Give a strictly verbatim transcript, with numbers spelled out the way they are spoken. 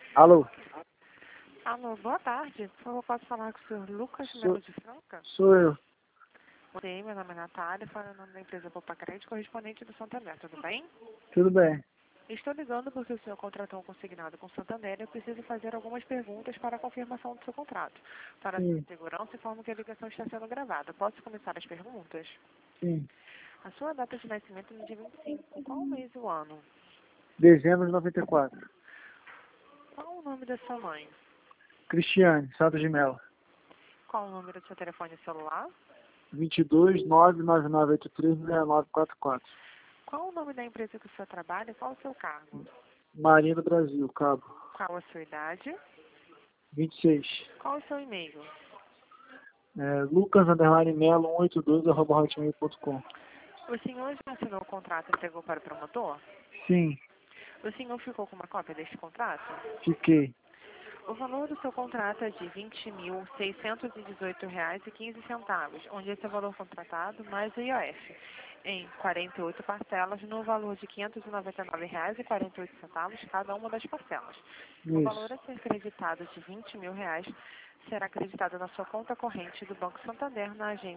Alô? Alô, boa tarde. Por favor, posso falar com o senhor Lucas Sou, Melo de Franca? sou eu. Oi, meu nome é Natália, falando da empresa Poupa Crédito, correspondente do Santander, tudo bem? Tudo bem? Estou ligando porque o senhor contratou um consignado com o Santander e eu preciso fazer algumas perguntas para a confirmação do seu contrato. Para a sua Sim, segurança, informo que a ligação está sendo gravada. Posso começar as perguntas? sim. A sua data de nascimento é no dia vinte e cinco. Qual o mês e o ano? Dezembro de noventa e quatro. Qual o nome da sua mãe? Cristiane, Santos de Melo. Qual o número do seu telefone celular? vinte e dois, nove nove nove oito três, seis nove quatro quatro. Qual o nome da empresa que o senhor trabalha e qual o seu cargo? Marinha do Brasil, Cabo. Qual a sua idade? vinte e seis. Qual o seu e-mail? É, Lucas Underline Melo cento e oitenta e dois arroba hotmail ponto com. O senhor já assinou o contrato e entregou para o promotor? Sim, O senhor ficou com uma cópia deste contrato? fiquei. O valor do seu contrato é de vinte mil seiscentos e dezoito reais e quinze centavos, onde esse é o valor contratado mais o I O F, em quarenta e oito parcelas, no valor de quinhentos e noventa e nove reais e quarenta e oito centavos cada uma das parcelas. O valor Isso. a ser creditado de vinte mil reais será acreditado na sua conta corrente do Banco Santander na agência